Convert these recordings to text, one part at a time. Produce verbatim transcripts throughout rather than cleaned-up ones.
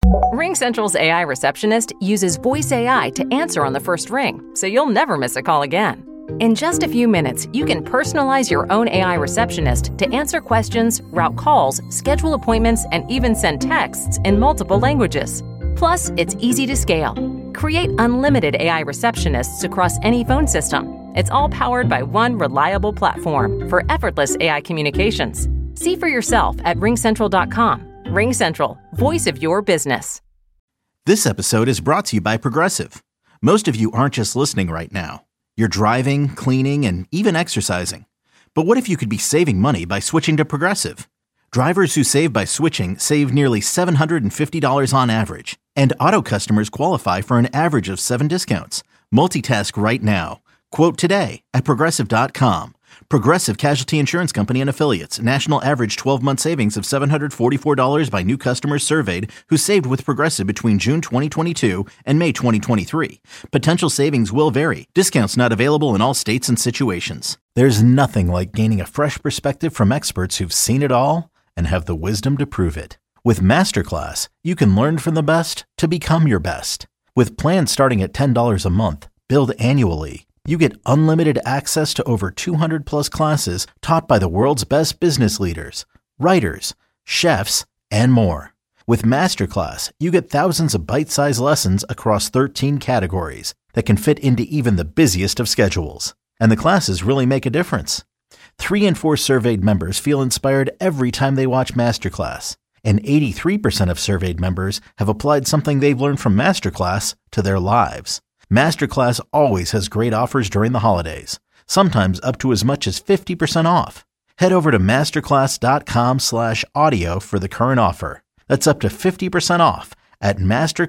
RingCentral's A I receptionist uses voice A I to answer on the first ring, so you'll never miss a call again. In just a few minutes, you can personalize your own A I receptionist to answer questions, route calls, schedule appointments, and even send texts in multiple languages. Plus, it's easy to scale. Create unlimited A I receptionists across any phone system. It's all powered by one reliable platform for effortless A I communications. See for yourself at ring central dot com. RingCentral, voice of your business. This episode is brought to you by Progressive. Most of you aren't just listening right now. You're driving, cleaning, and even exercising. But what if you could be saving money by switching to Progressive? Drivers who save by switching save nearly seven hundred fifty dollars on average. And auto customers qualify for an average of seven discounts. Multitask right now. Quote today at Progressive dot com. Progressive Casualty Insurance Company and Affiliates. National average twelve-month savings of seven hundred forty-four dollars by new customers surveyed who saved with Progressive between June twenty twenty-two and May twenty twenty-three. Potential savings will vary. Discounts not available in all states and situations. There's nothing like gaining a fresh perspective from experts who've seen it all and have the wisdom to prove it. With Masterclass, you can learn from the best to become your best. With plans starting at ten dollars a month, billed annually, you get unlimited access to over two hundred plus classes taught by the world's best business leaders, writers, chefs, and more. With Masterclass, you get thousands of bite-sized lessons across thirteen categories that can fit into even the busiest of schedules. And the classes really make a difference. Three in four surveyed members feel inspired every time they watch Masterclass. And eighty-three percent of surveyed members have applied something they've learned from Masterclass to their lives. Masterclass always has great offers during the holidays, sometimes up to as much as fifty percent off. Head over to masterclass.com slash audio for the current offer. That's up to fifty percent off at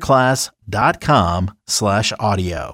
masterclass.com slash audio.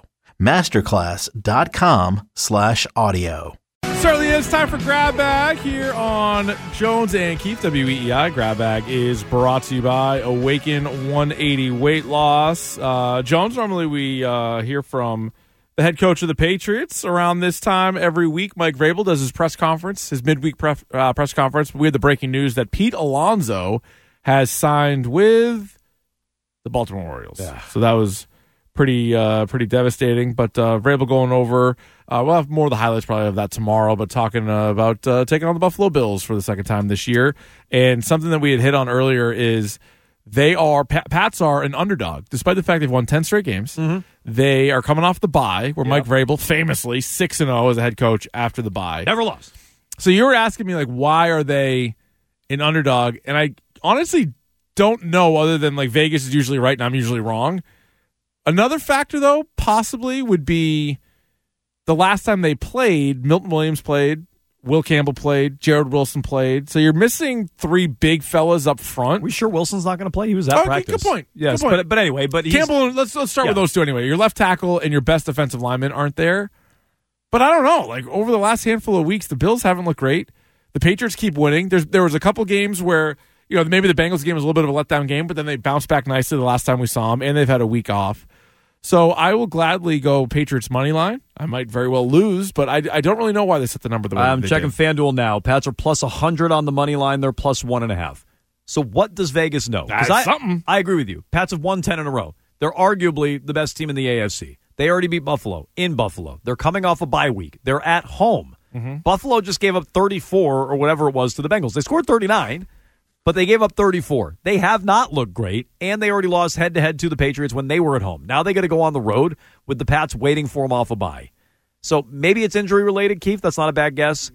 Masterclass.com slash audio. Certainly is time for Grab Bag here on Jones and Keith, W E E I. Grab Bag is brought to you by Awaken one eighty Weight Loss. Uh, Jones, normally we uh, hear from the head coach of the Patriots around this time every week. Mike Vrabel does his press conference, his midweek pref- uh, press conference. We had the breaking news that Pete Alonso has signed with the Baltimore Orioles. Yeah. So that was pretty uh, pretty devastating. But uh, Vrabel going over, uh, we'll have more of the highlights probably of that tomorrow, but talking uh, about uh, taking on the Buffalo Bills for the second time this year. And something that we had hit on earlier is they are, Pats are an underdog. Despite the fact they've won ten straight games, mm-hmm. they are coming off the bye, where yep. Mike Vrabel famously six and oh as a head coach after the bye. Never lost. So you were asking me, like, why are they an underdog? And I honestly don't know, other than, like, Vegas is usually right and I'm usually wrong. Another factor, though, possibly would be the last time they played, Milton Williams played, Will Campbell played, Jared Wilson played. So you're missing three big fellas up front. We sure Wilson's not going to play? He was at oh, practice. Good point. Yes, good point. But, but anyway. but he's, Campbell, let's, let's start yeah. with those two anyway. Your left tackle and your best defensive lineman aren't there. But I don't know. Like, over the last handful of weeks, the Bills haven't looked great. The Patriots keep winning. There's, there was a couple games where, you know, maybe the Bengals game was a little bit of a letdown game, but then they bounced back nicely the last time we saw them, and they've had a week off. So I will gladly go Patriots money line. I might very well lose, but I, I don't really know why they set the number the way I'm they checking did. FanDuel now. Pats are plus one hundred on the money line. They're plus one and a half. So what does Vegas know? That's I, something. I agree with you. Pats have won ten in a row. They're arguably the best team in the A F C. They already beat Buffalo in Buffalo. They're coming off a bye week. They're at home. Mm-hmm. Buffalo just gave up thirty-four or whatever it was to the Bengals. They scored thirty-nine. But they gave up thirty-four. They have not looked great, and they already lost head-to-head to the Patriots when they were at home. Now they got to go on the road with the Pats waiting for them off a bye. So maybe it's injury-related, Keith. That's not a bad guess.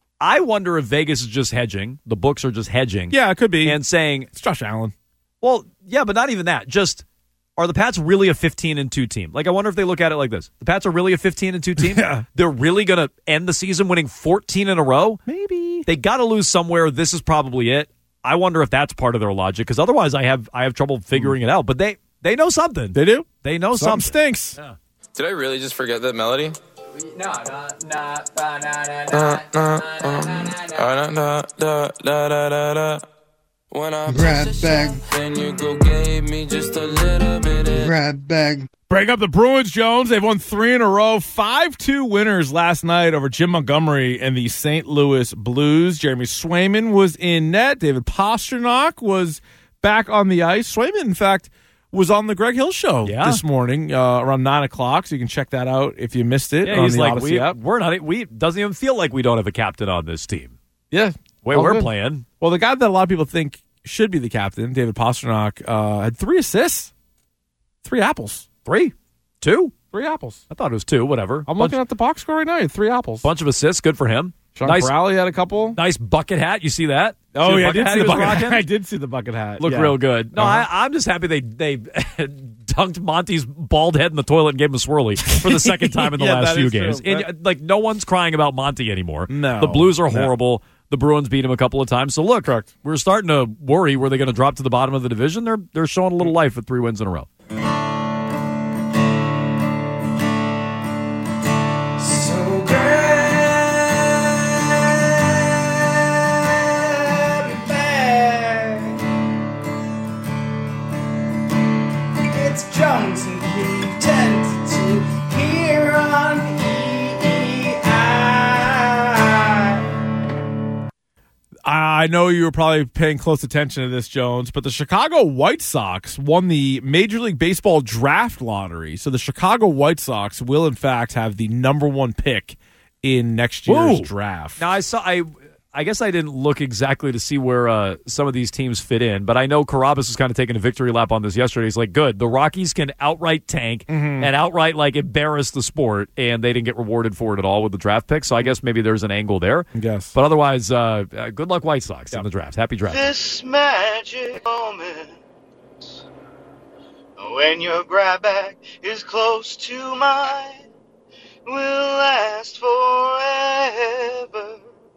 I wonder if Vegas is just hedging. The books are just hedging. Yeah, it could be. And saying, it's Josh Allen. Well, yeah, but not even that. Just, are the Pats really a fifteen and two team? Like, I wonder if they look at it like this. The Pats are really a fifteen and two team? Yeah. They're really going to end the season winning fourteen in a row? Maybe. They got to lose somewhere. This is probably it. I wonder if that's part of their logic, because otherwise I have I have trouble figuring it out. But they, they know something. They do? They know something. something. Stinks. Yeah. Did I really just forget that melody? No, no, no, When I grab bag, then you go gave me just a little bit of grab bag. Break up the Bruins, Jones. They've won three in a row. five two winners last night over Jim Montgomery and the Saint Louis Blues. Jeremy Swayman was in net. David Pastrnak was back on the ice. Swayman, in fact, was on the Greg Hill Show Yeah. this morning uh, around nine o'clock, so you can check that out if you missed it Yeah, on he's the like, Odyssey we, app. we're not. We doesn't even feel like we don't have a captain on this team. Yeah. Way all we're good. playing. Well, the guy that a lot of people think should be the captain, David Pastrnak, uh, had three assists, three apples. Three, two. Three apples. I thought it was two. Whatever. I'm bunch, looking at the box score right now. He had three apples. bunch of assists. Good for him. Sean nice, Crowley had a couple. nice bucket hat. You see that? Oh, See the yeah, I bucket did hat see he the was bucket rocking? hat. I did see the bucket hat. Looked Yeah. real good. No, Uh-huh. I, I'm just happy they they dunked Monty's bald head in the toilet and gave him a swirly for the second time in the Yeah, last that few is true. games. And, That- like, no one's crying about Monty anymore. No. The Blues are No. horrible. The Bruins beat him a couple of times. So, look, Correct. we're starting to worry. Were they going to drop to the bottom of the division? They're, they're showing a little life with three wins in a row. So grab your bag. It's Jones and Keith tentative here on E E I. I know you were probably paying close attention to this, Jones, but the Chicago White Sox won the Major League Baseball draft lottery. So the Chicago White Sox will, in fact, have the number one pick in next year's Whoa. draft. Now, I saw. I I guess I didn't look exactly to see where uh, some of these teams fit in, but I know Carabas was kind of taking a victory lap on this yesterday. He's like, good. The Rockies can outright tank Mm-hmm. and outright like embarrass the sport, and they didn't get rewarded for it at all with the draft pick. So I guess maybe there's an angle there. Yes. But otherwise, uh, uh, good luck, White Sox, in the draft. Happy draft. This magic moment when your grab bag is close to mine will last forever.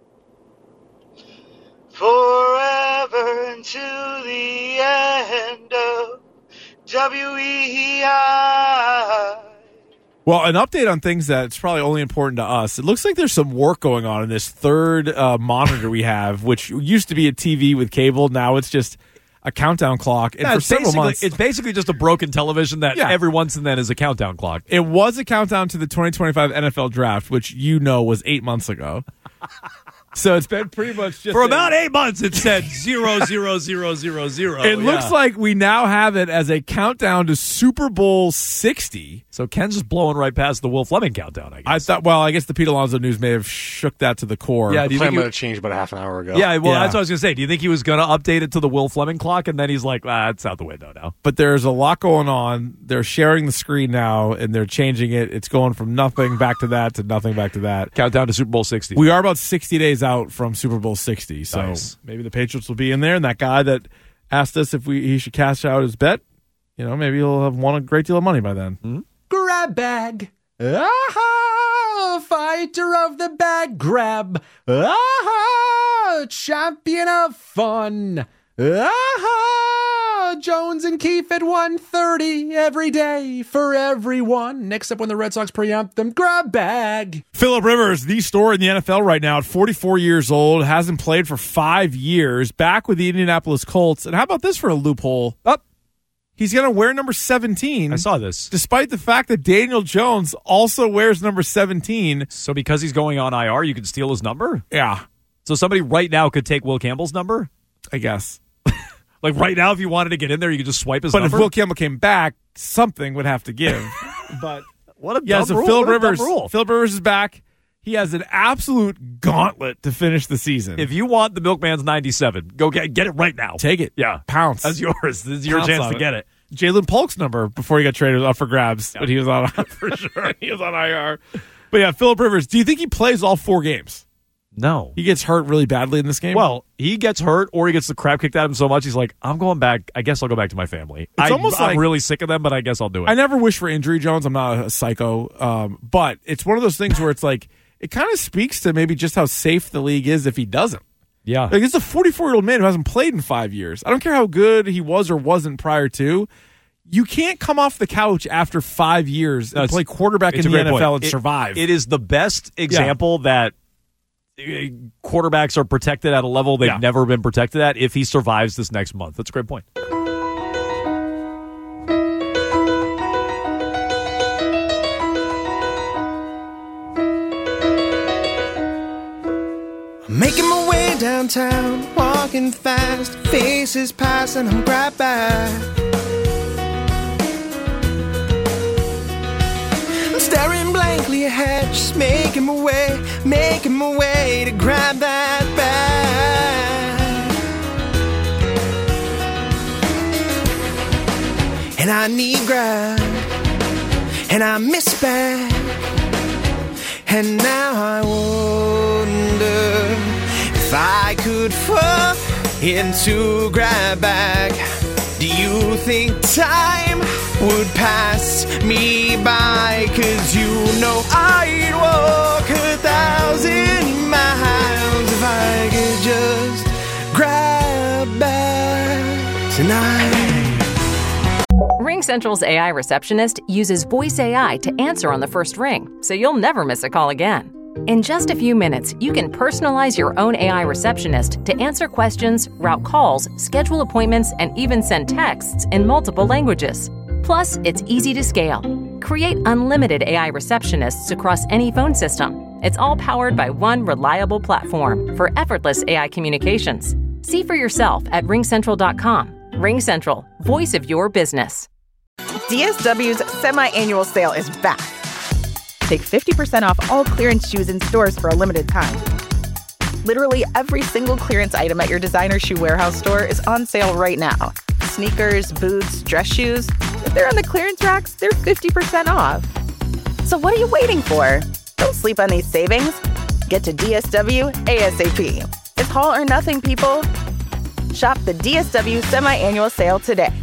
Forever until the end of W E I. Well, an update on things that's probably only important to us. It looks like there's some work going on in this third uh, monitor we have, which used to be a T V with cable. Now it's just a countdown clock. And Yeah, for it's, several basically, months, it's basically just a broken television that Yeah. every once and then is a countdown clock. it was a countdown to the twenty twenty-five N F L draft, which you know was eight months ago. So it's been pretty much just For a- about eight months, it said zero, zero, zero, zero, zero. It looks like we now have it as a countdown to Super Bowl sixty. So Ken's just blowing right past the Will Fleming countdown, I guess. I thought, well, I guess the Pete Alonso news may have shook that to the core. Yeah, do you Plan think might he- have changed about a half an hour ago. Yeah, well, Yeah. that's what I was going to say. Do you think he was going to update it to the Will Fleming clock, and then he's like, ah, it's out the window now? But there's a lot going on. They're sharing the screen now, and they're changing it. It's going from nothing back to that to nothing back to that. Countdown to Super Bowl sixty. We are about sixty days out from Super Bowl sixty, so Nice. maybe the Patriots will be in there. And that guy that asked us if we he should cash out his bet, you know, maybe he'll have won a great deal of money by then. Mm-hmm. Grab bag. Ah, fighter of the bag grab. Ah, champion of fun. Ah, Jones and Keefe at one thirty every day for everyone. Next up when the Red Sox preempt them, grab bag. Phillip Rivers, the star in the N F L right now, at forty-four years old, hasn't played for five years, back with the Indianapolis Colts. And how about this for a loophole? Up. He's going to wear number seventeen. I saw this. Despite the fact that Daniel Jones also wears number seventeen. So because he's going on I R, you can steal his number? Yeah, So somebody right now could take Will Campbell's number? I guess. Like right now, if you wanted to get in there, you could just swipe his But number? if Will Campbell came back, something would have to give. But what a yeah, dumb so rule. Phillip What a dumb Rivers, rule. Phillip Rivers is back. He has an absolute gauntlet to finish the season. If you want the Milkman's ninety-seven, go get get it right now. Take it. Yeah. Pounce. That's yours. This is your Pounce chance on to get it. Jalen Polk's number before he got traded up for grabs, but he was on for sure. He was on I R. But yeah, Phillip Rivers. Do you think he plays all four games? No. He gets hurt really badly in this game. Well, he gets hurt or he gets the crap kicked out of him so much, he's like, I'm going back. I guess I'll go back to my family. I, almost I'm like- really sick of them, but I guess I'll do it. I never wish for injury, Jones. I'm not a psycho, um, but it's one of those things where it's like it kind of speaks to maybe just how safe the league is if he doesn't. yeah. Like, it's a forty-four-year-old man who hasn't played in five years. I don't care how good he was or wasn't prior to. You can't come off the couch after five years and That's- play quarterback in It's a the great N F L point. and It- survive. It is the best example that uh, quarterbacks are protected at a level they've Yeah. never been protected at if he survives this next month. That's a great point. Making my way downtown, walking walking fast, faces pass and I'm grab back. I'm staring blankly ahead, just making my way, making my way to grab that bag. And I need grab, and I miss back. And now I wonder if I could fall into grab bag. Do you think time would pass me by? Cause you know I'd walk a thousand miles if I could just grab bag tonight. RingCentral's A I receptionist uses voice A I to answer on the first ring, so you'll never miss a call again. In just a few minutes, you can personalize your own A I receptionist to answer questions, route calls, schedule appointments, and even send texts in multiple languages. Plus, it's easy to scale. Create unlimited A I receptionists across any phone system. It's all powered by one reliable platform for effortless A I communications. See for yourself at ring central dot com. RingCentral, voice of your business. D S W's semi-annual sale is back. Take fifty percent off all clearance shoes in stores for a limited time. Literally every single clearance item at your designer shoe warehouse store is on sale right now. Sneakers, boots, dress shoes. If they're on the clearance racks, they're fifty percent off. So what are you waiting for? Don't sleep on these savings. Get to D S W ASAP. It's haul or nothing, people. Shop the D S W semi-annual sale today.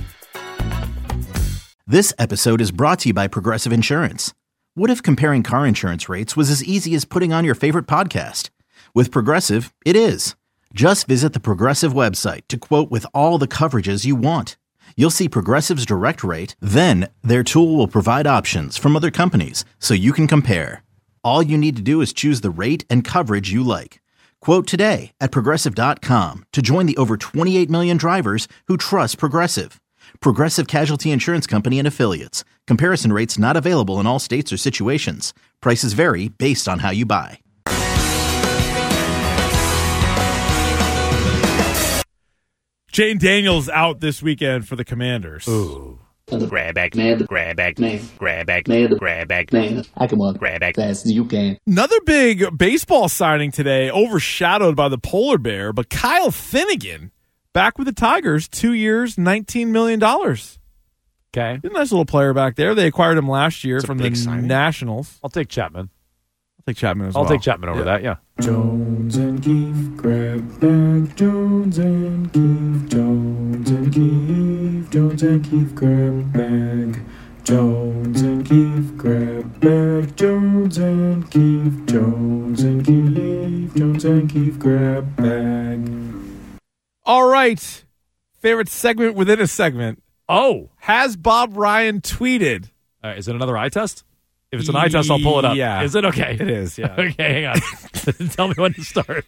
This episode is brought to you by Progressive Insurance. What if comparing car insurance rates was as easy as putting on your favorite podcast? With Progressive, it is. Just visit the Progressive website to quote with all the coverages you want. You'll see Progressive's direct rate, then their tool will provide options from other companies so you can compare. All you need to do is choose the rate and coverage you like. Quote today at progressive dot com to join the over twenty-eight million drivers who trust Progressive. Progressive Casualty Insurance Company and Affiliates. Comparison rates not available in all states or situations. Prices vary based on how you buy. Jane Daniels out this weekend for the Commanders. Ooh. Grab back, man. Grab back, man. Grab back, man. Grab back, man. I can walk. Grab back fast as you can. Another big baseball signing today, overshadowed by the polar bear, but Kyle Finnegan back with the Tigers, two years, nineteen million dollars. Okay. He's a nice little player back there. They acquired him last year It's from the signing. Nationals. I'll take Chapman. I'll take Chapman as I'll well. take Chapman over yeah. that, yeah. Jones and Keefe, grab back. Jones and Keefe, Jones and Keefe, Jones and Keefe, grab bag. Jones and Keefe, grab bag. Jones and Keefe, Jones and Keefe, Jones and Keefe, grab bag. All right. Favorite segment within a segment. Oh. Has Bob Ryan tweeted? Uh, is it another eye test? If it's an eye test, I'll pull it up. Yeah. Is it okay? It is, yeah. Okay, hang on. Tell me when to start.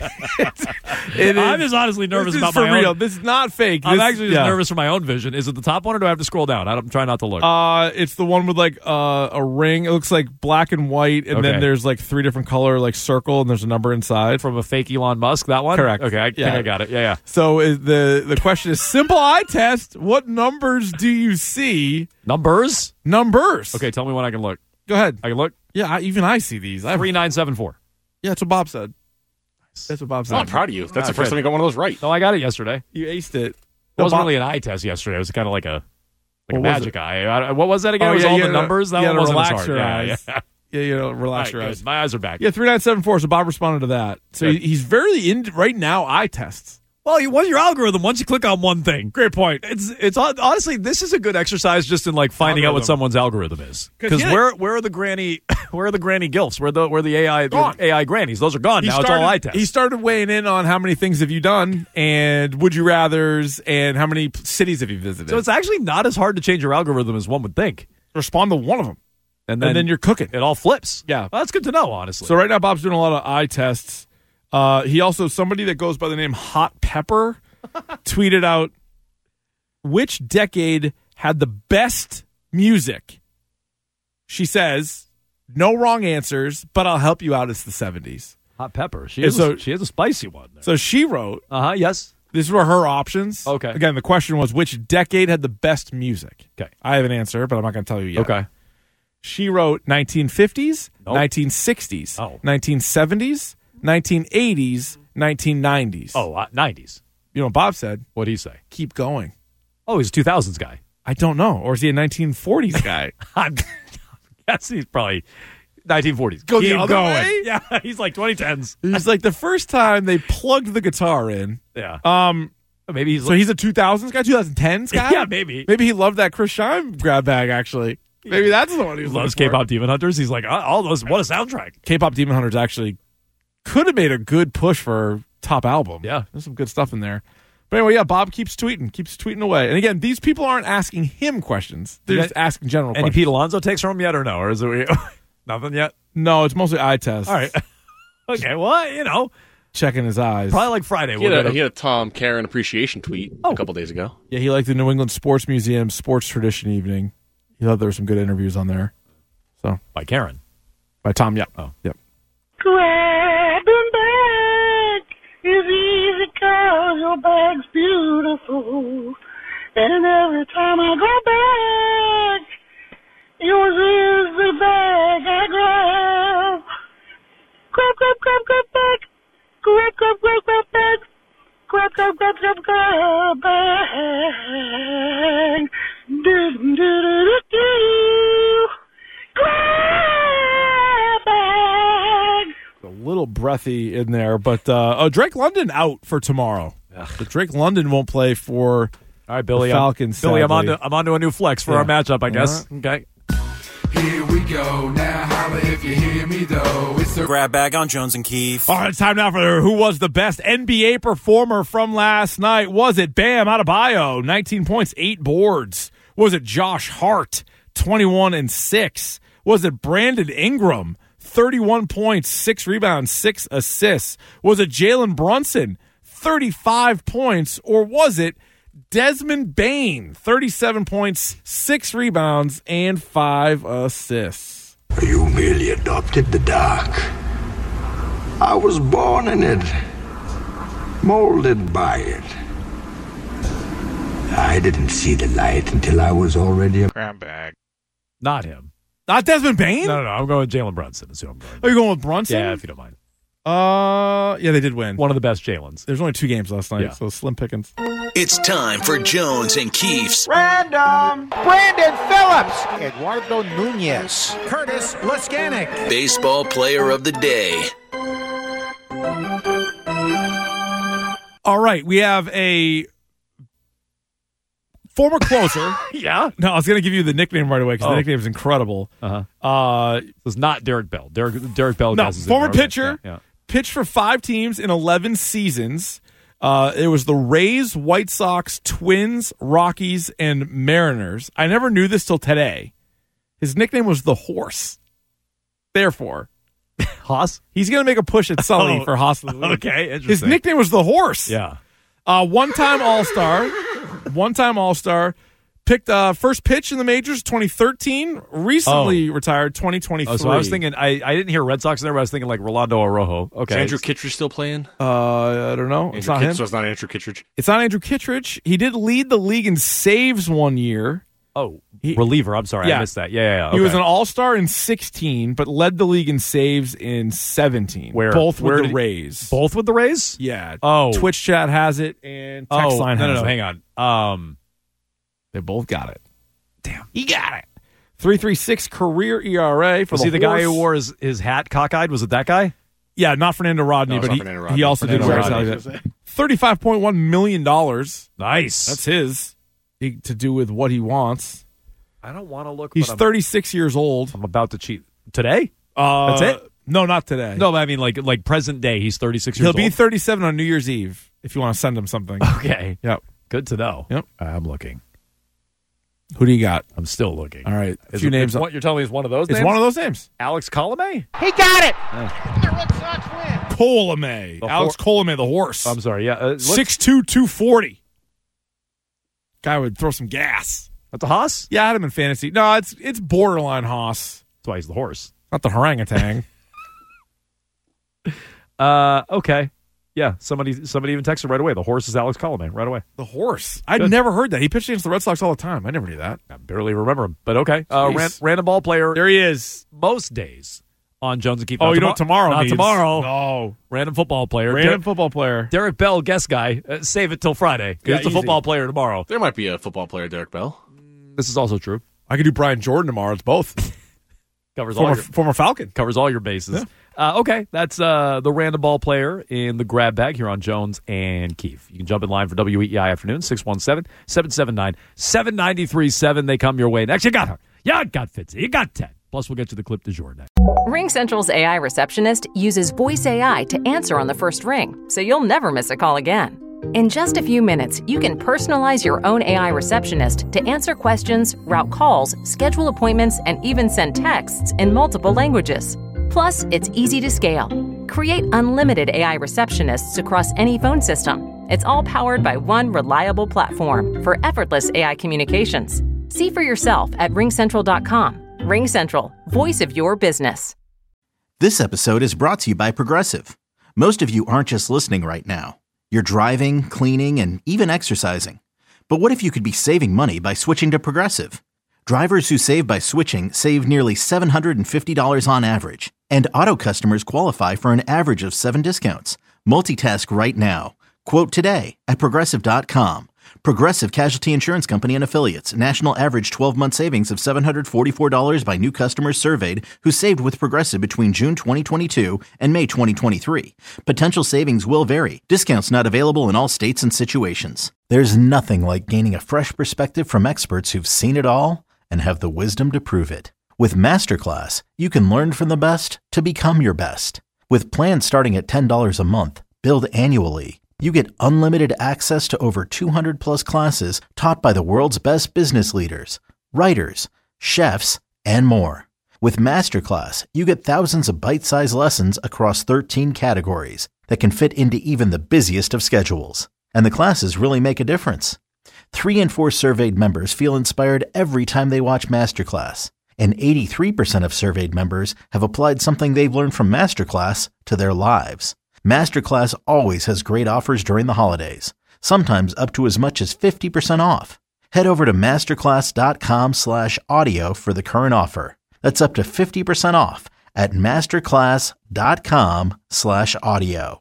It I'm is. just honestly nervous This is about for my real. own. This is not fake. I'm This- actually just yeah. nervous for my own vision. Is it the top one, or do I have to scroll down? I'm trying not to look. Uh, it's the one with like uh, a ring. It looks like black and white, and Okay. then there's like three different color like circle, and there's a number inside. From a fake Elon Musk, that one? Correct. Okay, I Yeah. think I got it. Yeah, yeah. So is the the question is simple eye test. What numbers do you see? Numbers? Numbers. Okay, tell me when I can look. Go ahead. I can look? Yeah, I, even I see these. I have, three nine seven four. yeah, that's what Bob said. That's what Bob said. Oh, I'm proud of you. That's Ah, the first good. time you got one of those right. No, I got it yesterday. You aced it. It wasn't Bob- really an eye test yesterday. It was kind of like a like What a was magic eye. I, what was that again? Oh, it was yeah, all you the gotta- numbers? That you one gotta wasn't as relax hard. your Yeah, eyes. yeah. Yeah, you know, All relax right, your good. eyes. My eyes are back. Yeah, three nine seven four. So Bob responded to that. So Good. he, he's very into right now eye tests. Well, you, what's your algorithm once you click on one thing? Great point. It's it's hon- honestly, this is a good exercise just in like finding out what Algorithm. someone's algorithm is. 'Cause Because he- where where are the granny where are the granny gilfs? Where are the where are the A I Gone. the A I grannies? Those are gone He now. started, It's all eye tests. He started weighing in on how many things have you done and would you rather's and how many p- cities have you visited. So it's actually not as hard to change your algorithm as one would think. respond to one of them, And then, and then you're cooking. it all flips. Yeah. Well, that's good to know, honestly. So right now, Bob's doing a lot of eye tests. Uh, he also, somebody that goes by the name Hot Pepper, tweeted out, which decade had the best music? She says, no wrong answers, but I'll help you out. It's the seventies. Hot pepper. She And is, so- a, she is a spicy one. So she wrote, Uh-huh, yes. these were her options. Okay. Again, the question was, which decade had the best music? Okay. I have an answer, but I'm not going to tell you yet. Okay. She wrote nineteen fifties, Nope. nineteen sixties, Oh. nineteen seventies, nineteen eighties, nineteen nineties. Oh, uh, nineties. You know what Bob said? What'd he say? Keep going. Oh, he's a two thousands guy. I don't know. Or is he a nineteen forties guy? I'm guessing he's probably nineteen forties. Go the Keep other going. way? Yeah, he's like twenty tens. He's like the first time they plugged the guitar in. Yeah. Um, Maybe he's so he's a two thousands guy, twenty tens guy? Yeah, maybe. Maybe he loved that Chris Shine grab bag, actually. Maybe that's the one he was loves looking for. K-pop Demon Hunters. He's like, oh, all those. What a soundtrack. K-pop Demon Hunters actually could have made a good push for top album. Yeah. There's some good stuff in there. But anyway, yeah, Bob keeps tweeting, keeps tweeting away. And again, these people aren't asking him questions. They're Yeah. just asking general Any questions. Pete Alonso takes from him yet or no? Or is it nothing yet? No, it's mostly eye tests. All right. Okay, well, you know, Checking his eyes. probably like Friday. He We'll had, get a, a- he had a Tom Karen appreciation tweet Oh. a couple days ago. Yeah, he liked the New England Sports Museum Sports Tradition Evening. He thought there were some good interviews on there. So by Karen. By Tom, yeah. Oh. Yep. Grabbing back is easy 'cause your bag's beautiful. And every time I go back, yours is the bag I grab. Grab, grab, grab, grab back. Grab, grab, grab, grab back. Grab, grab, grab, grab, grab bag. Do, do, do, do, do. Grab bag. A little breathy in there, but uh, oh, Drake London out for tomorrow. So Drake London won't play for All right, Billy. the I'm- Falcons. Billy, I'm on, sadly. to, I'm on to a new flex for Yeah. our matchup, I guess. All Okay. Here we go. Now holla if you hear me though. It's the Grab bag on Jones and Keefe. All right, it's time now for who was the best N B A performer from last night. Was it Bam Adebayo, nineteen points, eight boards? Was it Josh Hart, twenty-one and six? Was it Brandon Ingram, thirty-one points, six rebounds, six assists? Was it Jalen Brunson, thirty-five points? Or was it Desmond Bain, thirty-seven points, six rebounds, and five assists? You merely adopted the dark. I was born in it, molded by it. I didn't see the light until I was already a grab bag. Not him. Not Desmond Bain? No, no, no. I'm going with Jalen Brunson. That's who I'm going with. Are you going with Brunson? Yeah, if you don't mind. Uh, yeah, they did win. One of the best Jalen's. There's only two games last night, Yeah. so slim pickings. It's time for Jones and Keefe's Random. Brandon Phillips. Eduardo Nunez. Curtis Laskanik. Baseball Player of the Day. All right, we have a former closer. Yeah? No, I was going to give you the nickname right away because Oh. the nickname is incredible. Uh-huh. Uh, It was not Derek Bell. Derek, Derek Bell. no, guesses it. former Okay. pitcher, Yeah, yeah. pitched for five teams in eleven seasons. Uh, it was the Rays, White Sox, Twins, Rockies, and Mariners. I never knew this till today. His nickname was the Horse. Therefore, Haas? he's going to make a push at Sully Oh, for Haas. okay, His interesting. nickname was the Horse. Yeah. Uh, one-time All-Star. One-time All-Star. Picked uh, first pitch in the majors twenty thirteen. Recently retired twenty twenty-three. Oh, so I was thinking, I, I didn't hear Red Sox in there, but I was thinking like Rolando Araujo. Okay. Is Andrew Kittredge still playing? Uh, I don't know. Andrew It's not Kitt- him. So it's not Andrew Kittredge. It's not Andrew Kittredge. He did lead the league in saves one year. Oh, He- reliever. I'm sorry. Yeah. I missed that. Yeah, yeah, yeah. He was okay. an All-Star in sixteen, but led the league in saves in seventeen. Where? Both Where with did the he- Rays. Both with the Rays? Yeah. Oh. Twitch chat has it, and text Oh, line no, no, has no. it. Hang on. Um, They both got it. Damn. He got it. three point three six career E R A for was the he the guy Horse. who wore his, his hat cockeyed? Was it that guy? Yeah, not Fernando Rodney, No, it's but not he, Fernando Rodney. he also Fernando did wear his Rodney. hat like that. thirty-five point one million dollars. Nice. That's his. He, to do with what he wants. I don't want to look. He's but I'm, thirty-six years old. I'm about to cheat today. Uh, That's it? No, not today. No, but I mean like like present day. He's thirty-six years He'll old. be thirty-seven on New Year's Eve if you want to send him something. Okay. Yep. Good to know. Yep. I'm looking. Who do you got? I'm still looking. All right. A Is few it- names. it's What you're telling me is one of those It's names? one of those names. Alex Colomé? He got it. The Red Sox win. Colomé. The Alex Colomé, the horse. I'm sorry. Yeah. Uh, look- six two, two forty. Guy would throw some gas. That's a Haas? Yeah, I had him in fantasy. No, it's it's borderline Haas. That's why he's the horse. Not the orangutan. Uh, okay. Yeah, somebody somebody even texted right away. The horse is Alex Colomé right away. The horse. I'd Good. never heard that. He pitched against the Red Sox all the time. I never knew that. I barely remember him, but okay. Uh, ran, Jeez. random ball player. There he is. Most days on Jones and Keefe. Oh, Not you know tomo- what tomorrow Not means? tomorrow. No. Random football player. Random Derek, football player. Derek Bell, guest guy. Uh, save it till Friday. Yeah, it's a easy. football player tomorrow. There might be a football player, Derek Bell. This is also true. I could do Brian Jordan tomorrow. It's both. Covers former, all your, former Falcon. covers all your bases. Yeah. Uh, okay, that's uh, the random ball player in the grab bag here on Jones and Keefe. You can jump in line for W E E I Afternoon, six one seven, seven seven nine, seven nine three seven. They come your way next. You got her. You got Fitzy. You got Ted. Plus, we'll get to the clip du jour next. Ring Central's A I receptionist uses voice A I to answer on the first ring, so you'll never miss a call again. In just a few minutes, you can personalize your own A I receptionist to answer questions, route calls, schedule appointments, and even send texts in multiple languages. Plus, it's easy to scale. Create unlimited A I receptionists across any phone system. It's all powered by one reliable platform for effortless A I communications. See for yourself at ring central dot com. Ring Central, voice of your business. This episode is brought to you by Progressive. Most of you aren't just listening right now. You're driving, cleaning, and even exercising. But what if you could be saving money by switching to Progressive? Drivers who save by switching save nearly seven hundred fifty dollars on average. And auto customers qualify for an average of seven discounts. Multitask right now. Quote today at progressive dot com. Progressive Casualty Insurance Company and Affiliates. National average twelve-month savings of seven hundred forty-four dollars by new customers surveyed who saved with Progressive between June twenty twenty-two and May twenty twenty-three. Potential savings will vary. Discounts not available in all states and situations. There's nothing like gaining a fresh perspective from experts who've seen it all and have the wisdom to prove it. With Masterclass, you can learn from the best to become your best. With plans starting at ten dollars a month, billed annually, you get unlimited access to over two hundred plus classes taught by the world's best business leaders, writers, chefs, and more. With Masterclass, you get thousands of bite-sized lessons across thirteen categories that can fit into even the busiest of schedules. And the classes really make a difference. Three in four surveyed members feel inspired every time they watch Masterclass. And eighty-three percent of surveyed members have applied something they've learned from Masterclass to their lives. Masterclass always has great offers during the holidays, sometimes up to as much as fifty percent off. Head over to masterclass.com slash audio for the current offer. That's up to fifty percent off at masterclass.com slash audio.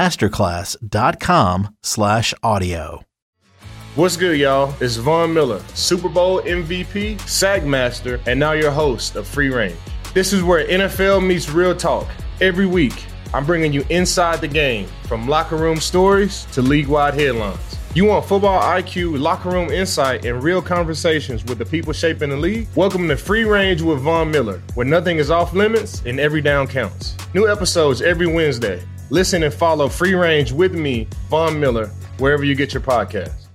Masterclass.com slash audio. What's good, y'all? It's Von Miller, Super Bowl M V P, Sack Master, and now your host of Free Range. This is where N F L meets real talk. Every week, I'm bringing you inside the game, from locker room stories to league-wide headlines. You want football I Q, locker room insight, and real conversations with the people shaping the league? Welcome to Free Range with Von Miller, where nothing is off limits and every down counts. New episodes every Wednesday. Listen and follow Free Range with me, Von Miller, wherever you get your podcasts.